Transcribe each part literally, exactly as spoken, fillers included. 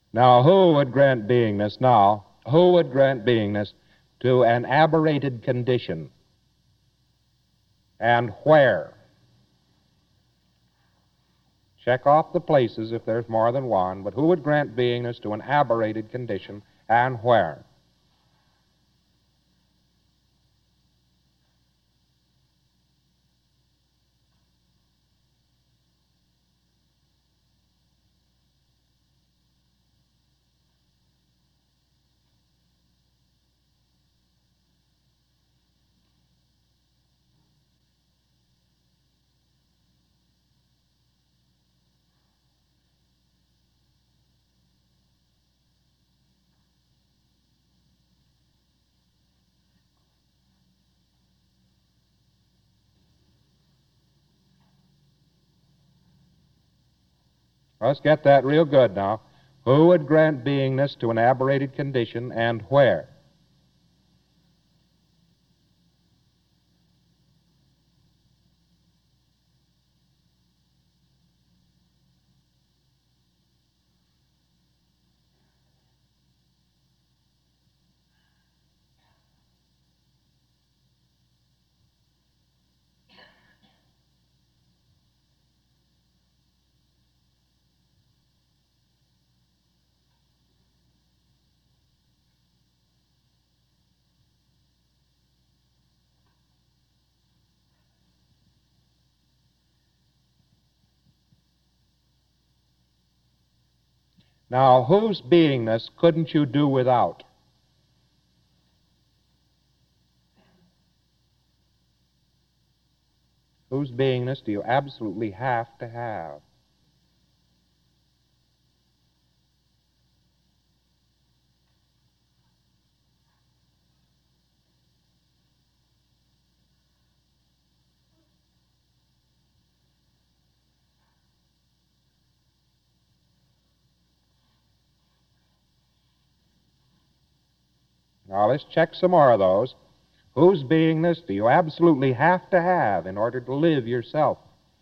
Now, who would grant beingness now? Who would grant beingness to an aberrated condition? And where? Check off the places if there's more than one, but who would grant beingness to an aberrated condition and where? Let's get that real good now. Who would grant beingness to an aberrated condition and where? Now, whose beingness couldn't you do without? Whose beingness do you absolutely have to have? Now, let's check some more of those. Whose beingness do you absolutely have to have in order to live yourself?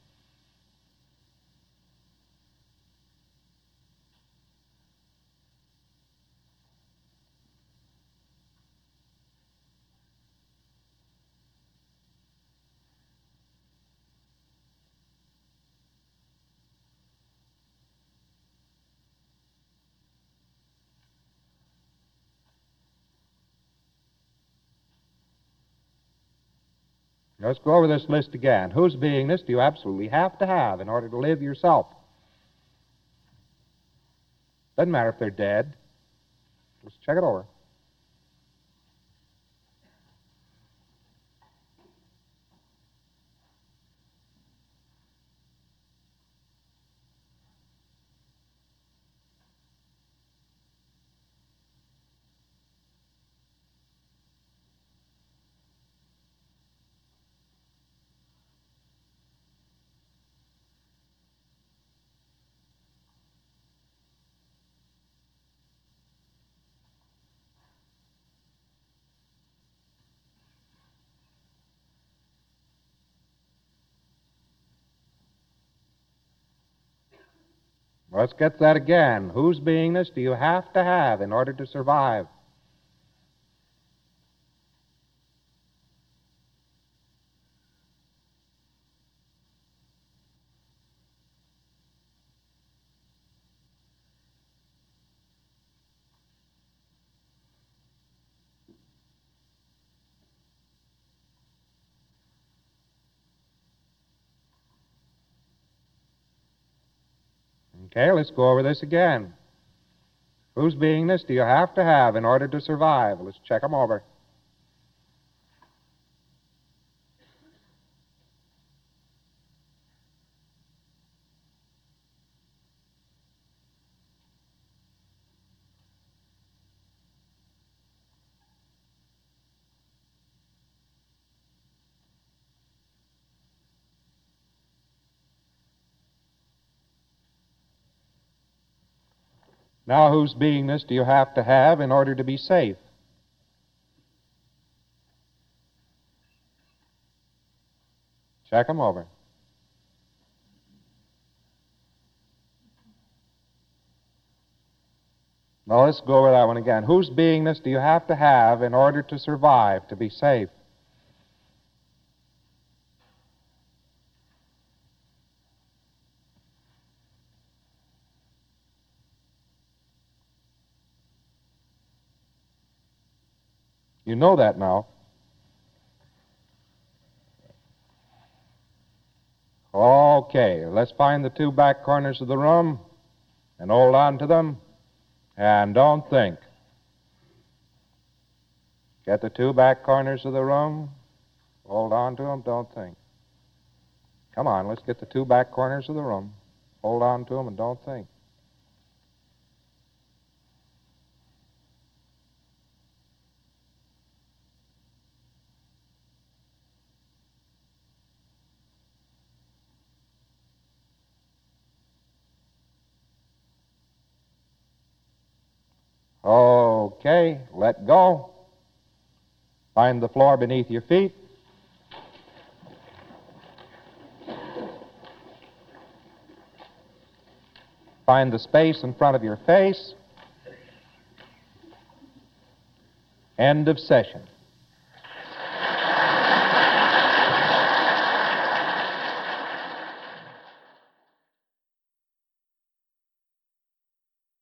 Let's go over this list again. Whose beingness do you absolutely have to have in order to live yourself? Doesn't matter if they're dead. Let's check it over. Let's get that again. Whose beingness do you have to have in order to survive? Okay, let's go over this again. Whose beingness do you have to have in order to survive? Let's check them over. Now, whose beingness do you have to have in order to be safe? Check them over. Now let's go over that one again. Whose beingness do you have to have in order to survive, to be safe? You know that now. Okay, let's find the two back corners of the room and hold on to them and don't think. Get the two back corners of the room, hold on to them, don't think. Come on, let's get the two back corners of the room, hold on to them and don't think. Okay, let go. Find the floor beneath your feet. Find the space in front of your face. End of session.